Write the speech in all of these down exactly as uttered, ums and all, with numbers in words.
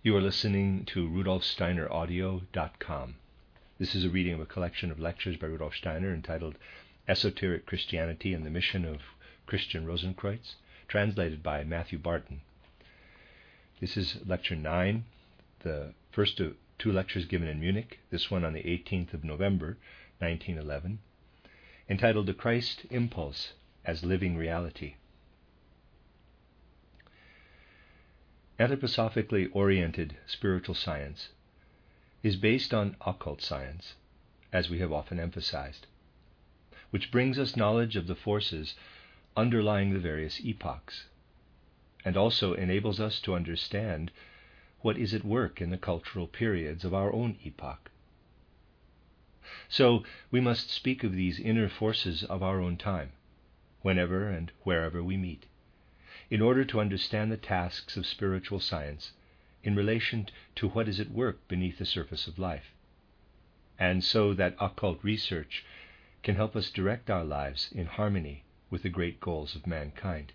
You are listening to Rudolf Steiner Audio dot com. This is a reading of a collection of lectures by Rudolf Steiner entitled Esoteric Christianity and the Mission of Christian Rosenkreuz, translated by Matthew Barton. This is lecture nine, the first of two lectures given in Munich, this one on the eighteenth of November, nineteen eleven, entitled The Christ Impulse as Living Reality. Anthroposophically oriented spiritual science is based on occult science, as we have often emphasized, which brings us knowledge of the forces underlying the various epochs, and also enables us to understand what is at work in the cultural periods of our own epoch. So we must speak of these inner forces of our own time, whenever and wherever we meet, in order to understand the tasks of spiritual science in relation to what is at work beneath the surface of life, and so that occult research can help us direct our lives in harmony with the great goals of mankind.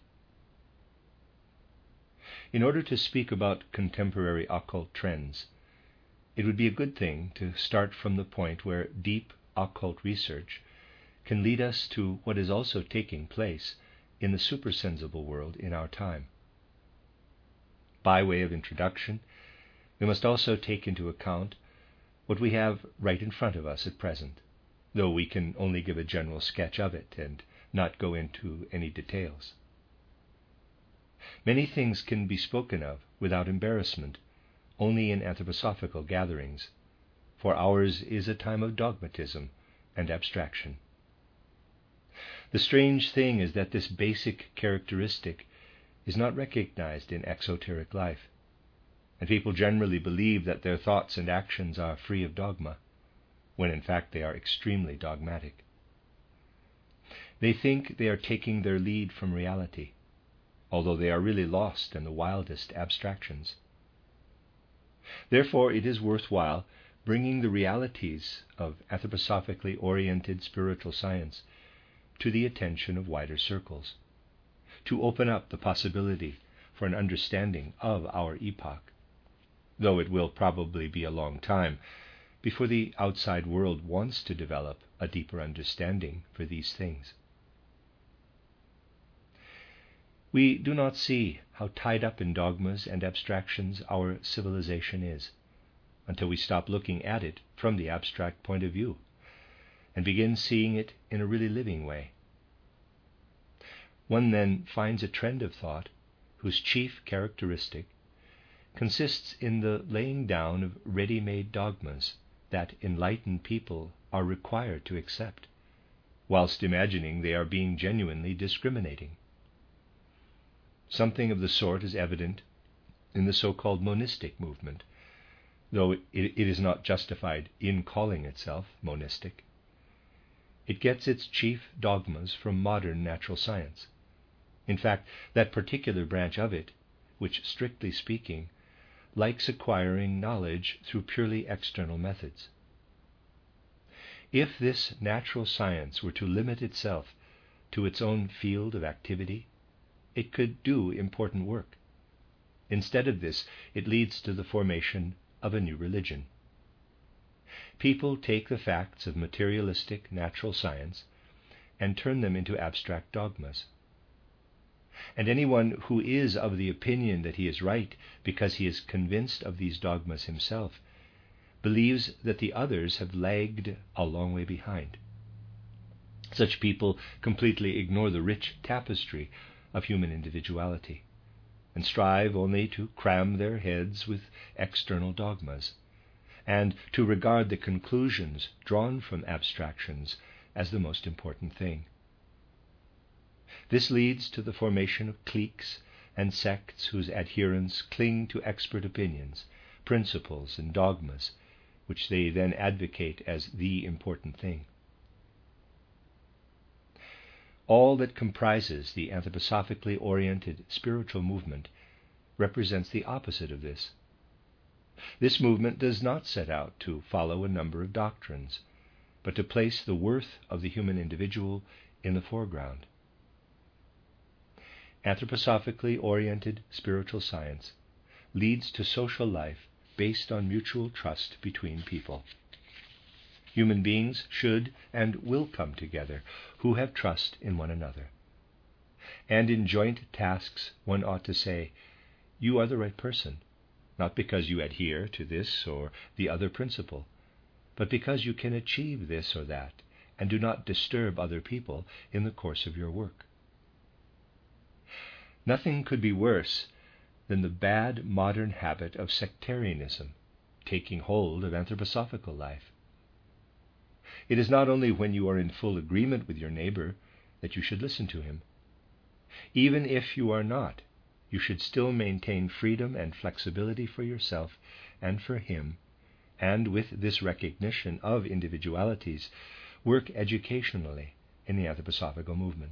In order to speak about contemporary occult trends, it would be a good thing to start from the point where deep occult research can lead us to what is also taking place in the supersensible world in our time. By way of introduction, we must also take into account what we have right in front of us at present, though we can only give a general sketch of it and not go into any details. Many things can be spoken of without embarrassment only in anthroposophical gatherings, for ours is a time of dogmatism and abstraction. The strange thing is that this basic characteristic is not recognized in exoteric life, and people generally believe that their thoughts and actions are free of dogma, when in fact they are extremely dogmatic. They think they are taking their lead from reality, although they are really lost in the wildest abstractions. Therefore, it is worthwhile bringing the realities of anthroposophically oriented spiritual science to the attention of wider circles, to open up the possibility for an understanding of our epoch, though it will probably be a long time before the outside world wants to develop a deeper understanding for these things. We do not see how tied up in dogmas and abstractions our civilization is until we stop looking at it from the abstract point of view and begin seeing it in a really living way. One then finds a trend of thought whose chief characteristic consists in the laying down of ready-made dogmas that enlightened people are required to accept, whilst imagining they are being genuinely discriminating. Something of the sort is evident in the so-called monistic movement, though it, it is not justified in calling itself monistic. It gets its chief dogmas from modern natural science. In fact, that particular branch of it, which, strictly speaking, likes acquiring knowledge through purely external methods. If this natural science were to limit itself to its own field of activity, it could do important work. Instead of this, it leads to the formation of a new religion. People take the facts of materialistic natural science and turn them into abstract dogmas. And anyone who is of the opinion that he is right because he is convinced of these dogmas himself believes that the others have lagged a long way behind. Such people completely ignore the rich tapestry of human individuality and strive only to cram their heads with external dogmas and to regard the conclusions drawn from abstractions as the most important thing. This leads to the formation of cliques and sects whose adherents cling to expert opinions, principles, and dogmas, which they then advocate as the important thing. All that comprises the anthroposophically oriented spiritual movement represents the opposite of this. This movement does not set out to follow a number of doctrines, but to place the worth of the human individual in the foreground. Anthroposophically oriented spiritual science leads to social life based on mutual trust between people. Human beings should and will come together who have trust in one another. And in joint tasks, one ought to say, "You are the right person," not because you adhere to this or the other principle, but because you can achieve this or that, and do not disturb other people in the course of your work. Nothing could be worse than the bad modern habit of sectarianism taking hold of anthroposophical life. It is not only when you are in full agreement with your neighbor that you should listen to him. Even if you are not, you should still maintain freedom and flexibility for yourself and for him, and with this recognition of individualities, work educationally in the anthroposophical movement.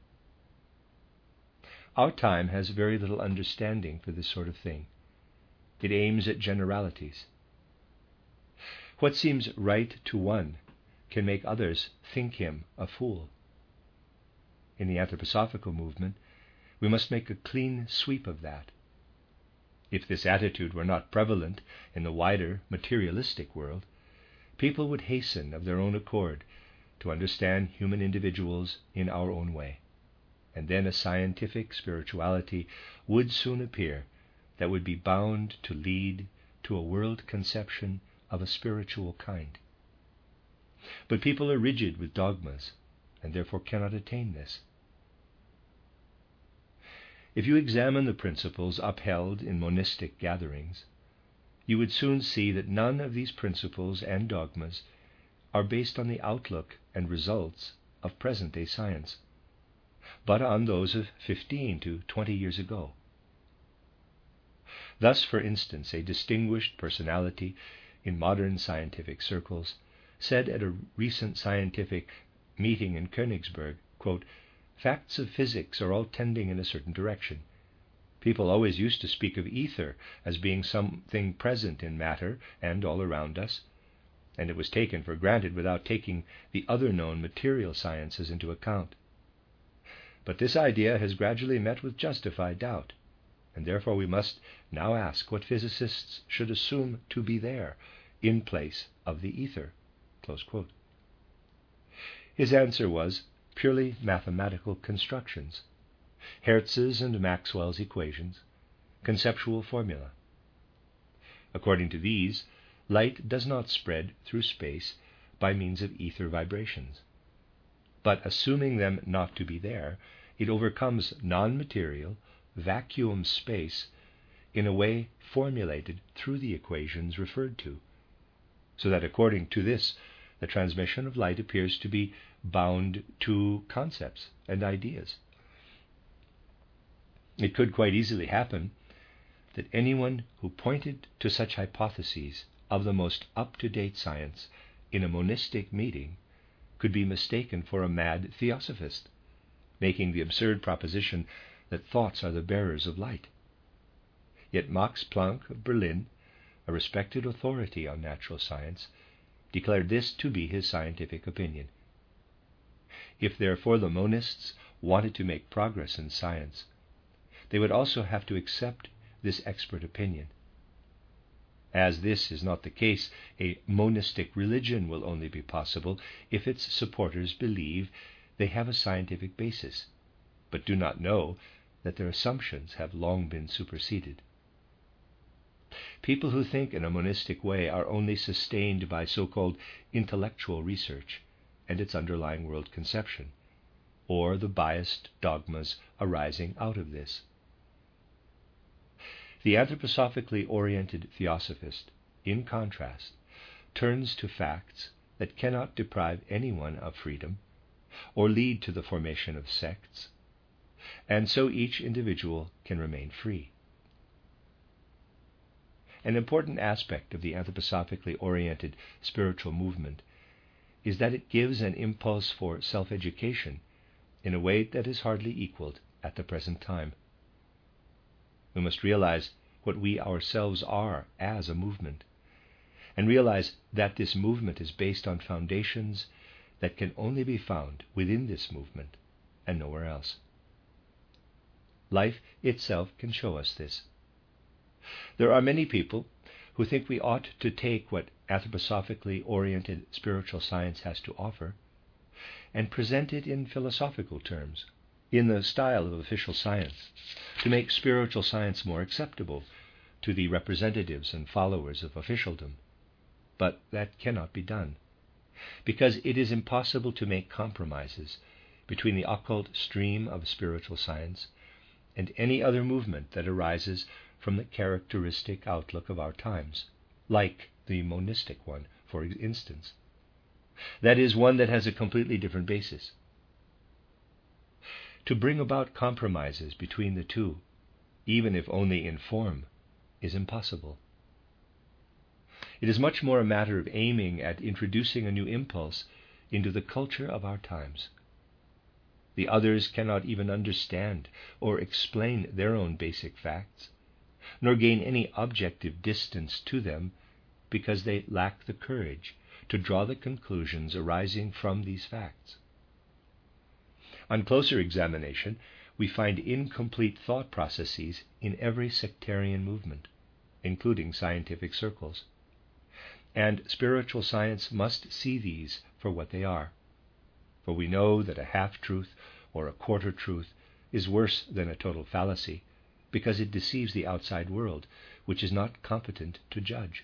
Our time has very little understanding for this sort of thing. It aims at generalities. What seems right to one can make others think him a fool. In the anthroposophical movement, we must make a clean sweep of that. If this attitude were not prevalent in the wider materialistic world, people would hasten of their own accord to understand human individuals in our own way, and then a scientific spirituality would soon appear that would be bound to lead to a world conception of a spiritual kind. But people are rigid with dogmas, and therefore cannot attain this. If you examine the principles upheld in monistic gatherings, you would soon see that none of these principles and dogmas are based on the outlook and results of present-day science, but on those of fifteen to twenty years ago. Thus, for instance, a distinguished personality in modern scientific circles said at a recent scientific meeting in Königsberg, quote, "Facts of physics are all tending in a certain direction. People always used to speak of ether as being something present in matter and all around us, and it was taken for granted without taking the other known material sciences into account. But this idea has gradually met with justified doubt, and therefore we must now ask what physicists should assume to be there in place of the ether." Close quote. His answer was purely mathematical constructions, Hertz's and Maxwell's equations, conceptual formula. According to these, light does not spread through space by means of ether vibrations, but assuming them not to be there, it overcomes non-material, vacuum space in a way formulated through the equations referred to, so that according to this, the transmission of light appears to be bound to concepts and ideas. It could quite easily happen that anyone who pointed to such hypotheses of the most up-to-date science in a monistic meeting could be mistaken for a mad theosophist, making the absurd proposition that thoughts are the bearers of light. Yet Max Planck of Berlin, a respected authority on natural science, declared this to be his scientific opinion. If therefore the monists wanted to make progress in science, they would also have to accept this expert opinion. As this is not the case, a monistic religion will only be possible if its supporters believe they have a scientific basis, but do not know that their assumptions have long been superseded. People who think in a monistic way are only sustained by so-called intellectual research and its underlying world conception, or the biased dogmas arising out of this. The anthroposophically oriented theosophist, in contrast, turns to facts that cannot deprive anyone of freedom or lead to the formation of sects, and so each individual can remain free. An important aspect of the anthroposophically oriented spiritual movement is that it gives an impulse for self-education in a way that is hardly equaled at the present time. We must realize what we ourselves are as a movement, and realize that this movement is based on foundations that can only be found within this movement and nowhere else. Life itself can show us this. There are many people who think we ought to take what anthroposophically oriented spiritual science has to offer and present it in philosophical terms, in the style of official science, to make spiritual science more acceptable to the representatives and followers of officialdom. But that cannot be done, because it is impossible to make compromises between the occult stream of spiritual science and any other movement that arises from the characteristic outlook of our times, like the monistic one, for instance. That is, one that has a completely different basis. To bring about compromises between the two, even if only in form, is impossible. It is much more a matter of aiming at introducing a new impulse into the culture of our times. The others cannot even understand or explain their own basic facts, nor gain any objective distance to them, because they lack the courage to draw the conclusions arising from these facts. On closer examination, we find incomplete thought processes in every sectarian movement, including scientific circles. And spiritual science must see these for what they are. For we know that a half-truth or a quarter-truth is worse than a total fallacy, because it deceives the outside world, which is not competent to judge.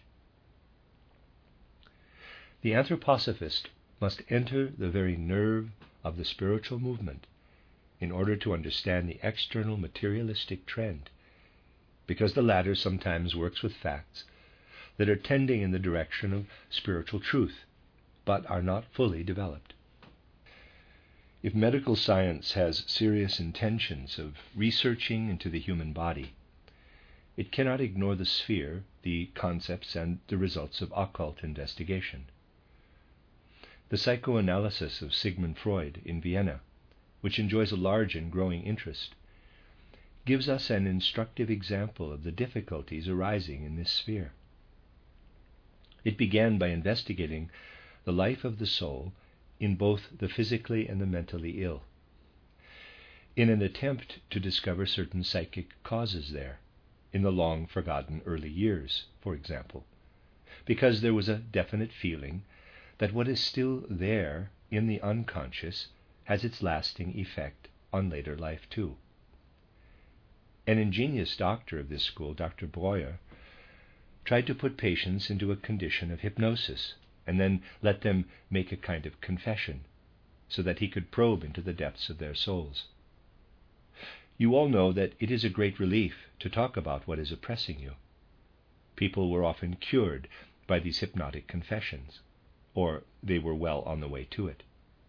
The anthroposophist must enter the very nerve of the spiritual movement in order to understand the external materialistic trend, because the latter sometimes works with facts that are tending in the direction of spiritual truth, but are not fully developed. If medical science has serious intentions of researching into the human body, it cannot ignore the sphere, the concepts, and the results of occult investigation. The psychoanalysis of Sigmund Freud in Vienna, which enjoys a large and growing interest, gives us an instructive example of the difficulties arising in this sphere. It began by investigating the life of the soul in both the physically and the mentally ill, in an attempt to discover certain psychic causes there, in the long-forgotten early years, for example, because there was a definite feeling that what is still there in the unconscious has its lasting effect on later life too. An ingenious doctor of this school, Doctor Breuer, tried to put patients into a condition of hypnosis and then let them make a kind of confession, so that he could probe into the depths of their souls. You all know that it is a great relief to talk about what is oppressing you. People were often cured by these hypnotic confessions, or they were well on the way to it.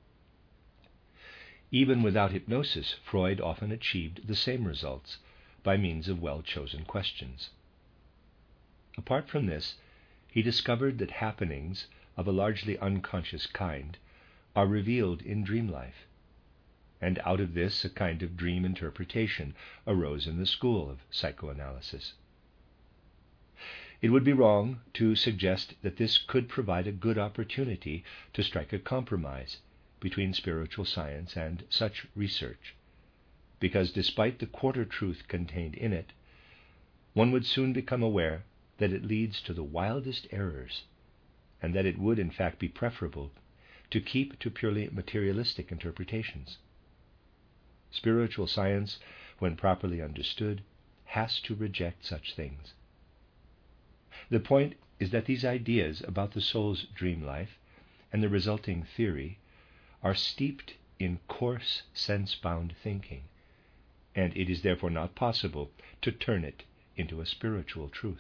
Even without hypnosis, Freud often achieved the same results by means of well-chosen questions. Apart from this, he discovered that happenings of a largely unconscious kind are revealed in dream life, and out of this a kind of dream interpretation arose in the school of psychoanalysis. It would be wrong to suggest that this could provide a good opportunity to strike a compromise between spiritual science and such research, because despite the quarter truth contained in it, one would soon become aware that it leads to the wildest errors, and that it would in fact be preferable to keep to purely materialistic interpretations. Spiritual science, when properly understood, has to reject such things. The point is that these ideas about the soul's dream life and the resulting theory are steeped in coarse, sense-bound thinking, and it is therefore not possible to turn it into a spiritual truth.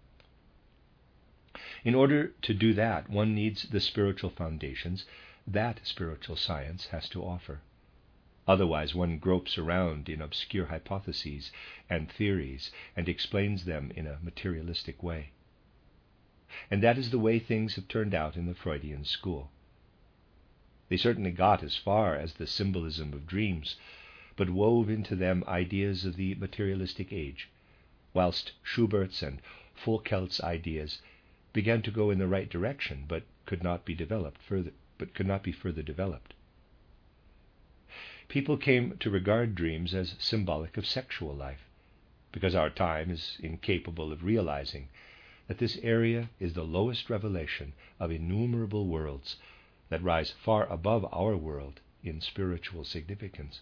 In order to do that, one needs the spiritual foundations that spiritual science has to offer. Otherwise, one gropes around in obscure hypotheses and theories and explains them in a materialistic way. And that is the way things have turned out in the Freudian school. They certainly got as far as the symbolism of dreams, but wove into them ideas of the materialistic age, whilst Schubert's and Foucault's ideas began to go in the right direction, but could not be developed further, but could not be further developed. People came to regard dreams as symbolic of sexual life, because our time is incapable of realizing that this area is the lowest revelation of innumerable worlds that rise far above our world in spiritual significance.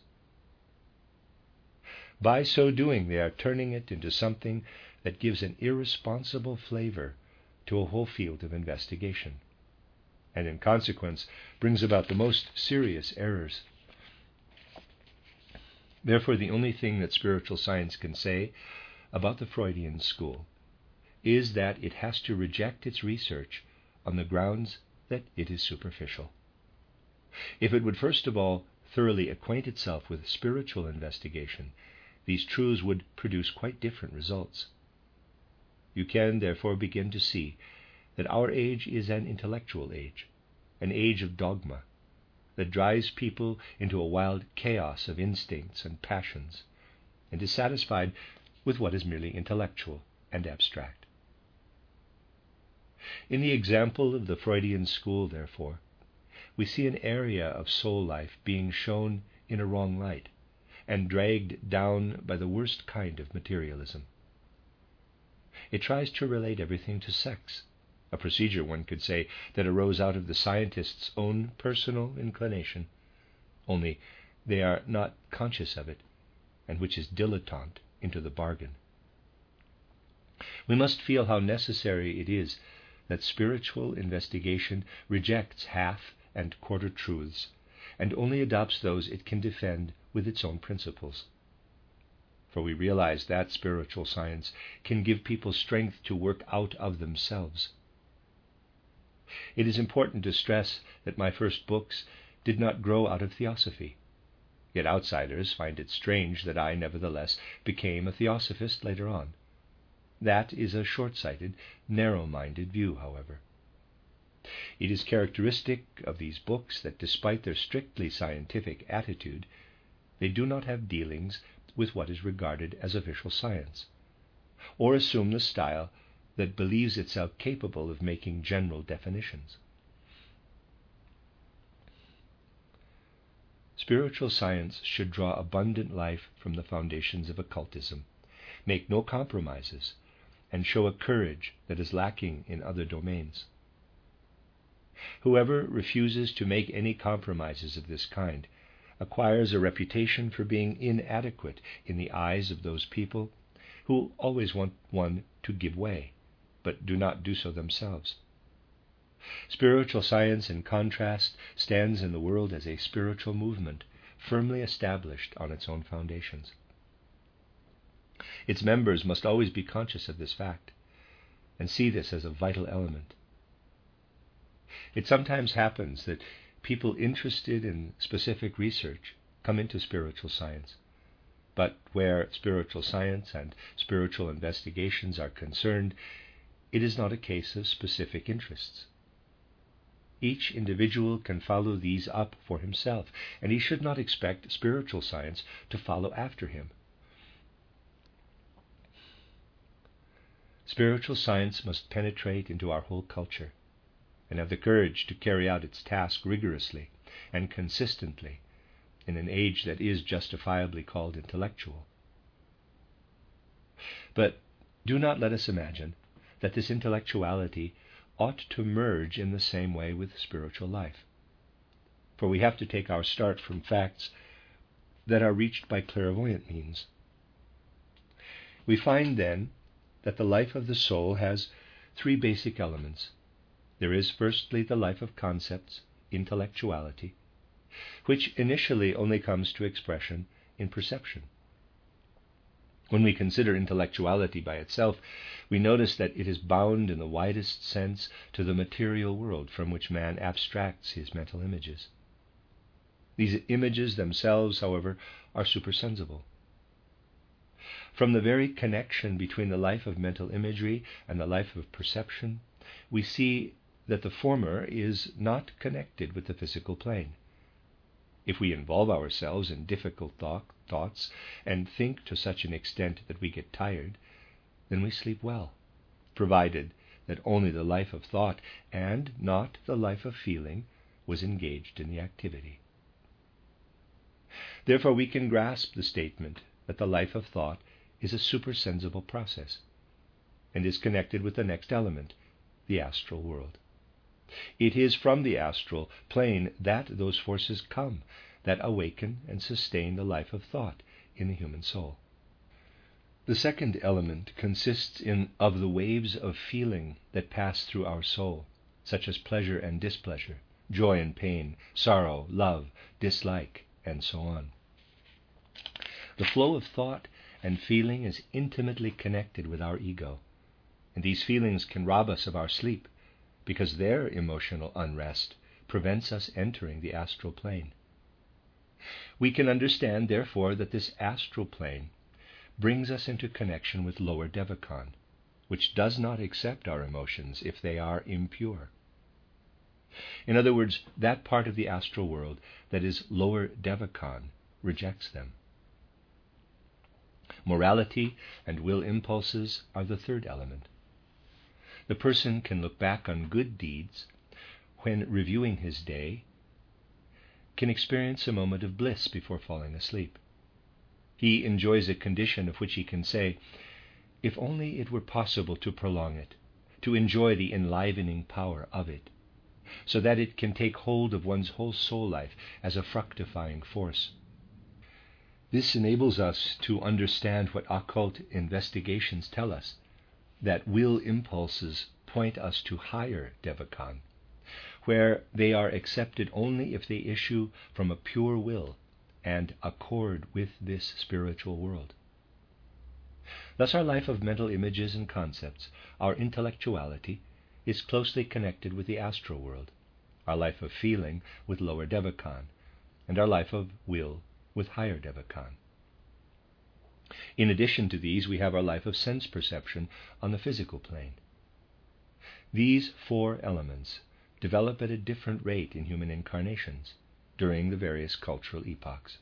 By so doing, they are turning it into something that gives an irresponsible flavor to a whole field of investigation, and in consequence brings about the most serious errors. Therefore, the only thing that spiritual science can say about the Freudian school is that it has to reject its research on the grounds that it is superficial. If it would first of all thoroughly acquaint itself with spiritual investigation, these truths would produce quite different results. You can therefore begin to see that our age is an intellectual age, an age of dogma, that drives people into a wild chaos of instincts and passions, and is satisfied with what is merely intellectual and abstract. In the example of the Freudian school, therefore, we see an area of soul life being shown in a wrong light, and dragged down by the worst kind of materialism. It tries to relate everything to sex, a procedure, one could say, that arose out of the scientist's own personal inclination, only they are not conscious of it, and which is dilettante into the bargain. We must feel how necessary it is that spiritual investigation rejects half and quarter truths, and only adopts those it can defend with its own principles. For we realize that spiritual science can give people strength to work out of themselves. It is important to stress that my first books did not grow out of theosophy, yet outsiders find it strange that I nevertheless became a theosophist later on. That is a short-sighted, narrow-minded view, however. It is characteristic of these books that despite their strictly scientific attitude, they do not have dealings with what is regarded as official science, or assume the style that believes itself capable of making general definitions. Spiritual science should draw abundant life from the foundations of occultism, make no compromises, and show a courage that is lacking in other domains. Whoever refuses to make any compromises of this kind acquires a reputation for being inadequate in the eyes of those people who always want one to give way, but do not do so themselves. Spiritual science, in contrast, stands in the world as a spiritual movement, firmly established on its own foundations. Its members must always be conscious of this fact, and see this as a vital element. It sometimes happens that people interested in specific research come into spiritual science, but where spiritual science and spiritual investigations are concerned, it is not a case of specific interests. Each individual can follow these up for himself, and he should not expect spiritual science to follow after him. Spiritual science must penetrate into our whole culture, and have the courage to carry out its task rigorously and consistently in an age that is justifiably called intellectual. But do not let us imagine that this intellectuality ought to merge in the same way with spiritual life, for we have to take our start from facts that are reached by clairvoyant means. We find then that the life of the soul has three basic elements. There is firstly the life of concepts, intellectuality, which initially only comes to expression in perception. When we consider intellectuality by itself, we notice that it is bound in the widest sense to the material world from which man abstracts his mental images. These images themselves, however, are supersensible. From the very connection between the life of mental imagery and the life of perception, we see that the former is not connected with the physical plane. If we involve ourselves in difficult thought, thoughts and think to such an extent that we get tired, then we sleep well, provided that only the life of thought and not the life of feeling was engaged in the activity. Therefore we can grasp the statement that the life of thought is a supersensible process and is connected with the next element, the astral world. It is from the astral plane that those forces come that awaken and sustain the life of thought in the human soul. The second element consists in of the waves of feeling that pass through our soul, such as pleasure and displeasure, joy and pain, sorrow, love, dislike, and so on. The flow of thought and feeling is intimately connected with our ego, and these feelings can rob us of our sleep because their emotional unrest prevents us entering the astral plane. We can understand, therefore, that this astral plane brings us into connection with lower Devachan, which does not accept our emotions if they are impure. In other words, that part of the astral world that is lower Devachan rejects them. Morality and will impulses are the third element. The person can look back on good deeds when reviewing his day, can experience a moment of bliss before falling asleep. He enjoys a condition of which he can say, if only it were possible to prolong it, to enjoy the enlivening power of it, so that it can take hold of one's whole soul life as a fructifying force. This enables us to understand what occult investigations tell us, that will impulses point us to higher Devachan, where they are accepted only if they issue from a pure will and accord with this spiritual world. Thus our life of mental images and concepts, our intellectuality, is closely connected with the astral world, our life of feeling with lower Devachan, and our life of will with higher Devachan. In addition to these, we have our life of sense perception on the physical plane. These four elements develop at a different rate in human incarnations during the various cultural epochs.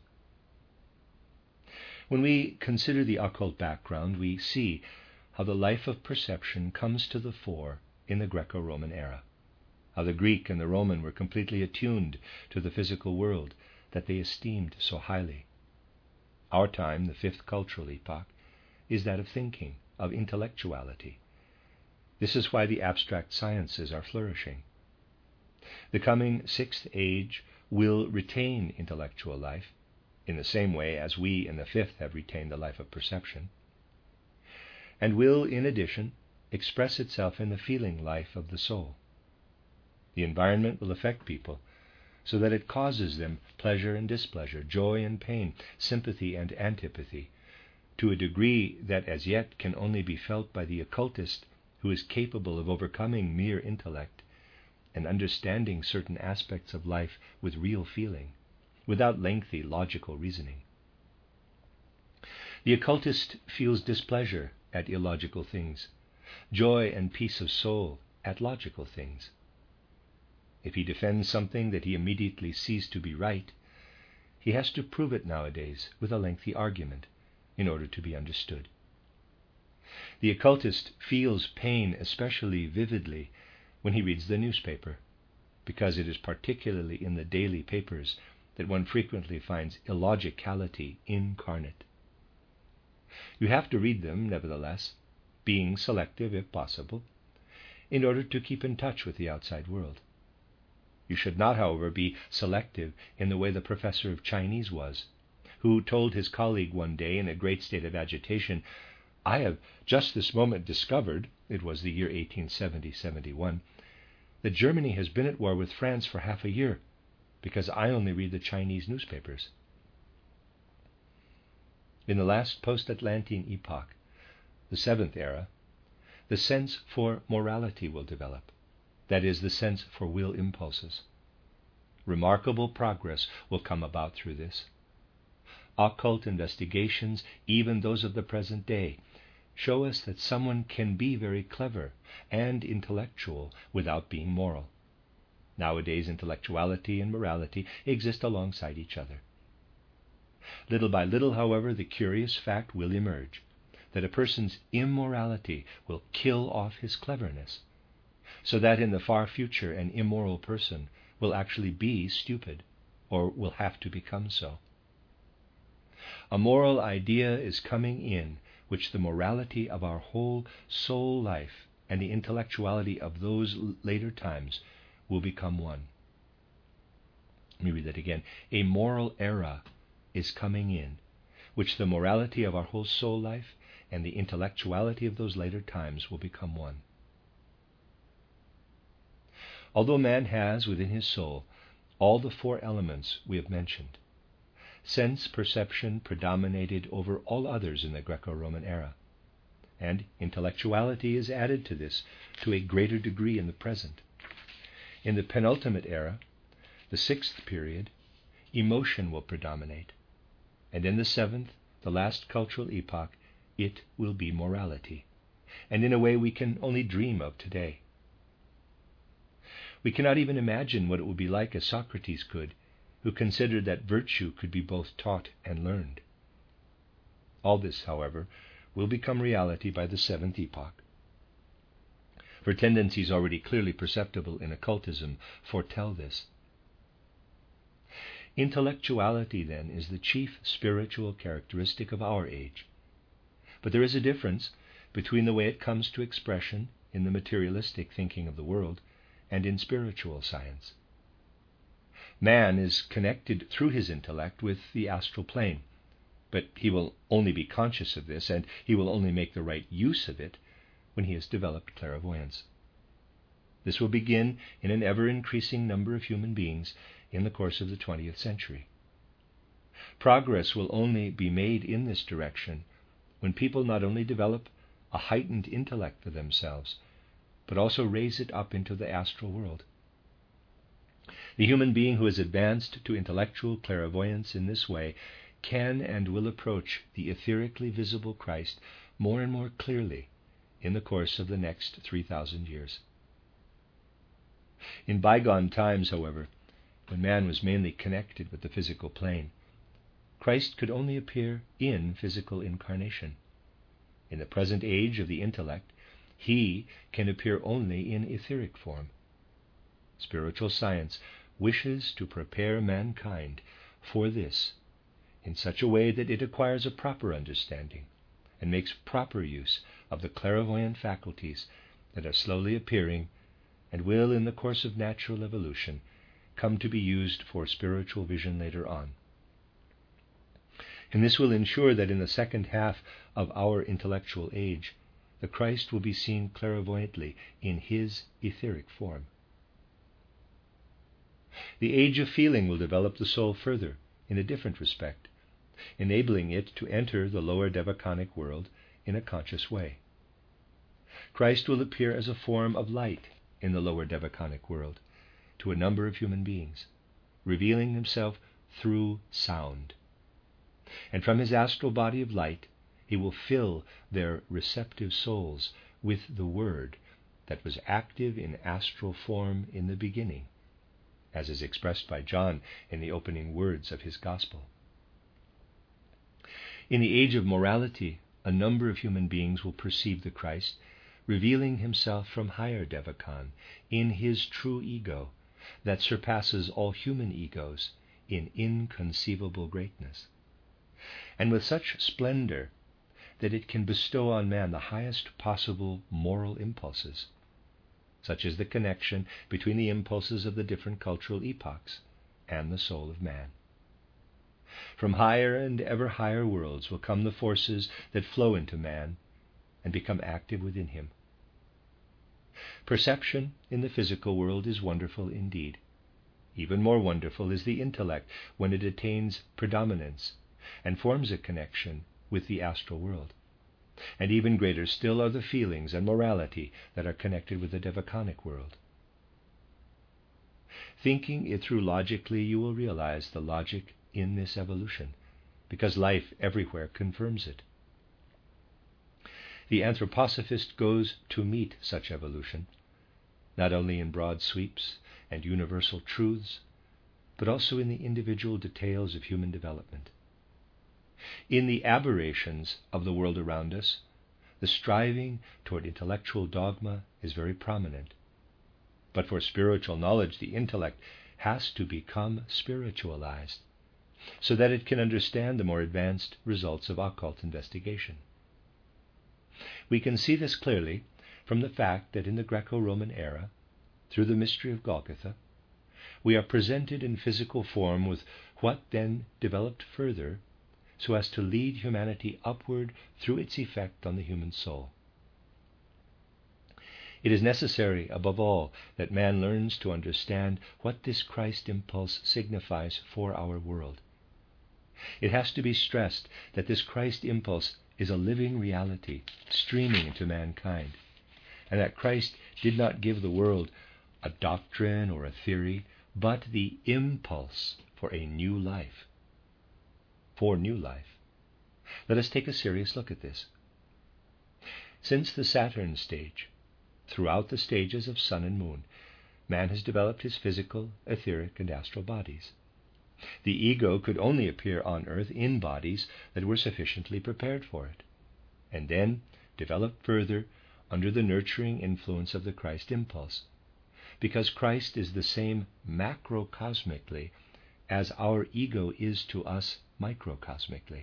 When we consider the occult background, we see how the life of perception comes to the fore in the Greco-Roman era, how the Greek and the Roman were completely attuned to the physical world that they esteemed so highly. Our time, the fifth cultural epoch, is that of thinking, of intellectuality. This is why the abstract sciences are flourishing. The coming sixth age will retain intellectual life, in the same way as we in the fifth have retained the life of perception, and will, in addition, express itself in the feeling life of the soul. The environment will affect people so that it causes them pleasure and displeasure, joy and pain, sympathy and antipathy, to a degree that as yet can only be felt by the occultist who is capable of overcoming mere intellect and understanding certain aspects of life with real feeling, without lengthy logical reasoning. The occultist feels displeasure at illogical things, joy and peace of soul at logical things. If he defends something that he immediately sees to be right, he has to prove it nowadays with a lengthy argument in order to be understood. The occultist feels pain especially vividly when he reads the newspaper, because it is particularly in the daily papers that one frequently finds illogicality incarnate. You have to read them, nevertheless, being selective if possible, in order to keep in touch with the outside world. You should not, however, be selective in the way the professor of Chinese was, who told his colleague one day in a great state of agitation, "I have just this moment discovered," it was the year eighteen seventy seventy-one, "that Germany has been at war with France for half a year, because I only read the Chinese newspapers." In the last post-Atlantean epoch, the seventh era, the sense for morality will develop, that is, the sense for will impulses. Remarkable progress will come about through this. Occult investigations, even those of the present day, show us that someone can be very clever and intellectual without being moral. Nowadays, intellectuality and morality exist alongside each other. Little by little, however, the curious fact will emerge that a person's immorality will kill off his cleverness, so that in the far future an immoral person will actually be stupid, or will have to become so. A moral idea is coming in which the morality of our whole soul life and the intellectuality of those later times will become one. Let me read that again. A moral era is coming in, which the morality of our whole soul life and the intellectuality of those later times will become one. Although man has within his soul all the four elements we have mentioned, sense perception predominated over all others in the Greco-Roman era, and intellectuality is added to this to a greater degree in the present. In the penultimate era, the sixth period, emotion will predominate, and in the seventh, the last cultural epoch, it will be morality, and in a way we can only dream of today. We cannot even imagine what it would be like as Socrates could, who considered that virtue could be both taught and learned. All this, however, will become reality by the seventh epoch. For tendencies already clearly perceptible in occultism foretell this. Intellectuality, then, is the chief spiritual characteristic of our age. But there is a difference between the way it comes to expression in the materialistic thinking of the world and in spiritual science. Man is connected through his intellect with the astral plane, but he will only be conscious of this, and he will only make the right use of it when he has developed clairvoyance. This will begin in an ever-increasing number of human beings in the course of the twentieth century. Progress will only be made in this direction when people not only develop a heightened intellect for themselves, but also raise it up into the astral world. The human being who has advanced to intellectual clairvoyance in this way can and will approach the etherically visible Christ more and more clearly in the course of the next three thousand years. In bygone times, however, when man was mainly connected with the physical plane, Christ could only appear in physical incarnation. In the present age of the intellect, he can appear only in etheric form. Spiritual science wishes to prepare mankind for this in such a way that it acquires a proper understanding and makes proper use of the clairvoyant faculties that are slowly appearing and will, in the course of natural evolution, come to be used for spiritual vision later on. And this will ensure that in the second half of our intellectual age, the Christ will be seen clairvoyantly in his etheric form. The age of feeling will develop the soul further in a different respect, enabling it to enter the lower devachanic world in a conscious way. Christ will appear as a form of light in the lower devachanic world to a number of human beings, revealing himself through sound. And from his astral body of light, he will fill their receptive souls with the Word that was active in astral form in the beginning, as is expressed by John in the opening words of his Gospel. In the age of morality, a number of human beings will perceive the Christ, revealing himself from higher devachan in his true ego that surpasses all human egos in inconceivable greatness, and with such splendor that it can bestow on man the highest possible moral impulses. Such is the connection between the impulses of the different cultural epochs and the soul of man. From higher and ever higher worlds will come the forces that flow into man and become active within him. Perception in the physical world is wonderful indeed. Even more wonderful is the intellect when it attains predominance and forms a connection with the astral world. And even greater still are the feelings and morality that are connected with the devachanic world. Thinking it through logically, you will realize the logic in this evolution, because life everywhere confirms it. The anthroposophist goes to meet such evolution, not only in broad sweeps and universal truths, but also in the individual details of human development. In the aberrations of the world around us, the striving toward intellectual dogma is very prominent. But for spiritual knowledge, the intellect has to become spiritualized, so that it can understand the more advanced results of occult investigation. We can see this clearly from the fact that in the Greco-Roman era, through the mystery of Golgotha, we are presented in physical form with what then developed further so as to lead humanity upward through its effect on the human soul. It is necessary, above all, that man learns to understand what this Christ impulse signifies for our world. It has to be stressed that this Christ impulse is a living reality streaming into mankind, and that Christ did not give the world a doctrine or a theory, but the impulse for a new life. For new life. Let us take a serious look at this. Since the Saturn stage, throughout the stages of sun and moon, man has developed his physical, etheric, and astral bodies. The ego could only appear on earth in bodies that were sufficiently prepared for it, and then developed further under the nurturing influence of the Christ impulse, because Christ is the same macrocosmically as our ego is to us microcosmically.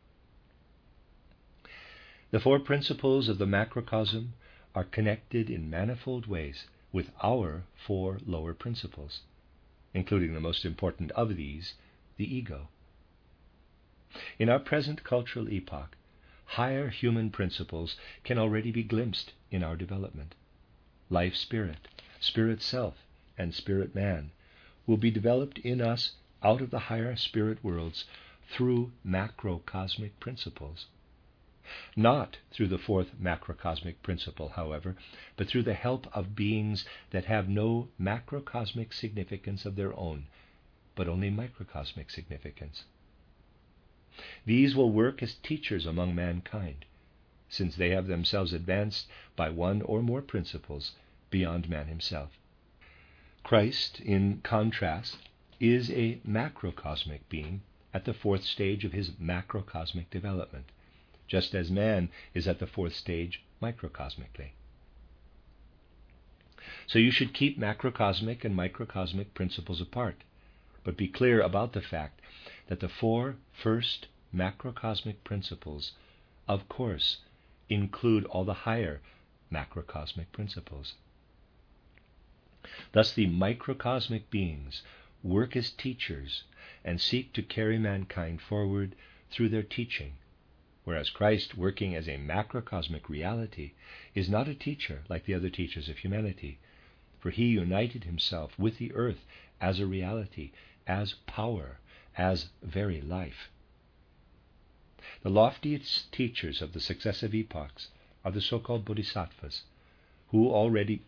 The four principles of the macrocosm are connected in manifold ways with our four lower principles, including the most important of these, the ego. In our present cultural epoch, higher human principles can already be glimpsed in our development. Life spirit, spirit self, and spirit man will be developed in us out of the higher spirit worlds through macrocosmic principles. Not through the fourth macrocosmic principle, however, but through the help of beings that have no macrocosmic significance of their own, but only microcosmic significance. These will work as teachers among mankind, since they have themselves advanced by one or more principles beyond man himself. Christ, in contrast, is a macrocosmic being at the fourth stage of his macrocosmic development, just as man is at the fourth stage microcosmically. So you should keep macrocosmic and microcosmic principles apart, but be clear about the fact that the four first macrocosmic principles, of course, include all the higher macrocosmic principles. Thus the microcosmic beings work as teachers and seek to carry mankind forward through their teaching, whereas Christ, working as a macrocosmic reality, is not a teacher like the other teachers of humanity, for he united himself with the earth as a reality, as power, as very life. The loftiest teachers of the successive epochs are the so-called bodhisattvas, who already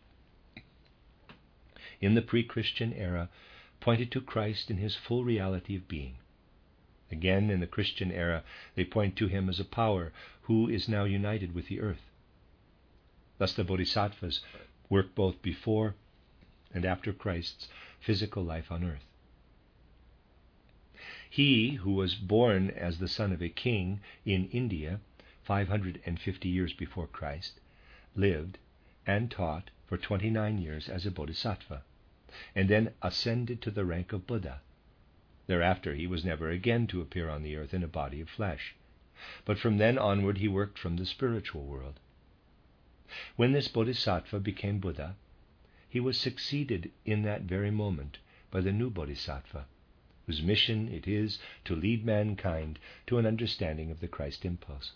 in the pre-Christian era pointed to Christ in his full reality of being. Again, in the Christian era, they point to him as a power who is now united with the earth. Thus the bodhisattvas work both before and after Christ's physical life on earth. He who was born as the son of a king in India five hundred fifty years before Christ lived and taught for twenty-nine years as a bodhisattva, and then ascended to the rank of Buddha. Thereafter he was never again to appear on the earth in a body of flesh, but from then onward he worked from the spiritual world. When this bodhisattva became Buddha, he was succeeded in that very moment by the new bodhisattva, whose mission it is to lead mankind to an understanding of the Christ impulse.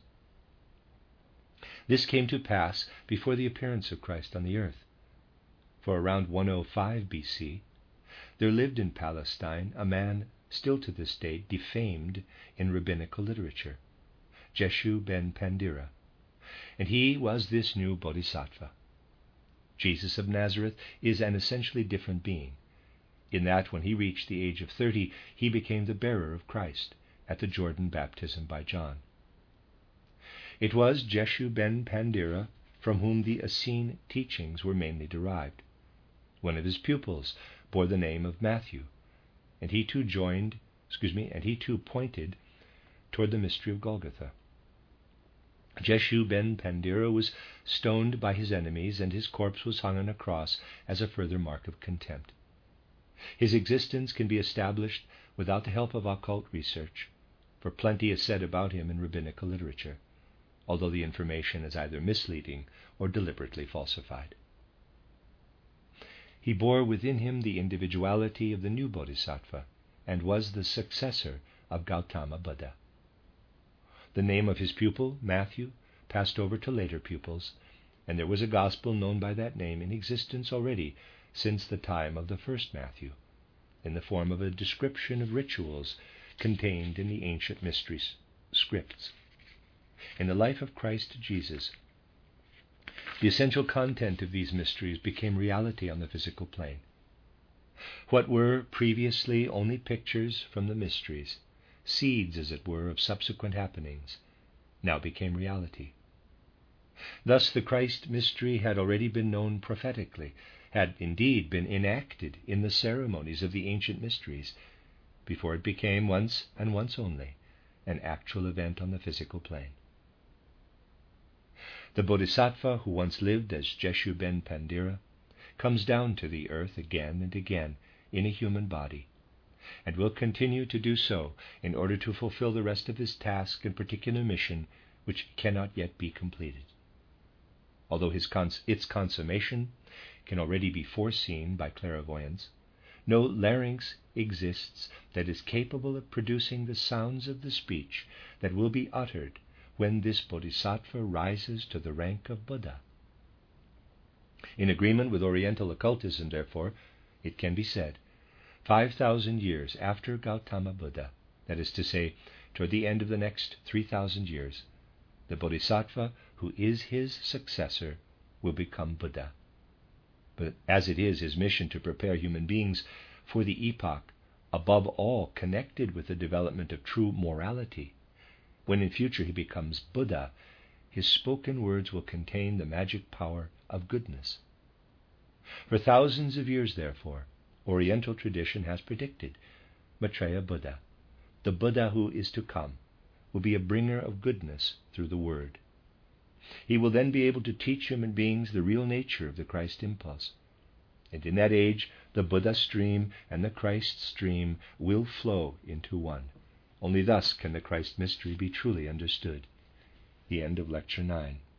This came to pass before the appearance of Christ on the earth. For around one oh five B C, there lived in Palestine a man still to this day defamed in rabbinical literature, Jeshu ben Pandira, and he was this new bodhisattva. Jesus of Nazareth is an essentially different being, in that when he reached the age of thirty, he became the bearer of Christ at the Jordan baptism by John. It was Jeshu ben Pandira from whom the Essene teachings were mainly derived. One of his pupils bore the name of Matthew, and he too joined, excuse me, and he too pointed toward the mystery of Golgotha. Jeshu ben Pandira was stoned by his enemies, and his corpse was hung on a cross as a further mark of contempt. His existence can be established without the help of occult research, for plenty is said about him in rabbinical literature. although the information is either misleading or deliberately falsified. He bore within him the individuality of the new Bodhisattva and was the successor of Gautama Buddha. The name of his pupil, Matthew, passed over to later pupils, and there was a gospel known by that name in existence already since the time of the first Matthew, in the form of a description of rituals contained in the ancient mysteries scripts. In the life of Christ Jesus, the essential content of these mysteries became reality on the physical plane. What were previously only pictures from the mysteries, seeds, as it were, of subsequent happenings, now became reality. Thus the Christ mystery had already been known prophetically, had indeed been enacted in the ceremonies of the ancient mysteries, before it became once and once only an actual event on the physical plane. The Bodhisattva who once lived as Jeshu Ben Pandira comes down to the earth again and again in a human body, and will continue to do so in order to fulfill the rest of his task and particular mission, which cannot yet be completed. Although his cons- its consummation can already be foreseen by clairvoyance, no larynx exists that is capable of producing the sounds of the speech that will be uttered when this Bodhisattva rises to the rank of Buddha. In agreement with Oriental occultism, therefore, it can be said, five thousand years after Gautama Buddha, that is to say, toward the end of the next three thousand years, the Bodhisattva who is his successor will become Buddha. But as it is his mission to prepare human beings for the epoch, above all connected with the development of true morality, when in future he becomes Buddha, his spoken words will contain the magic power of goodness. For thousands of years, therefore, Oriental tradition has predicted Maitreya Buddha, the Buddha who is to come, will be a bringer of goodness through the word. He will then be able to teach human beings the real nature of the Christ impulse. And in that age, the Buddha stream and the Christ stream will flow into one. Only thus can the Christ mystery be truly understood. The end of Lecture nine.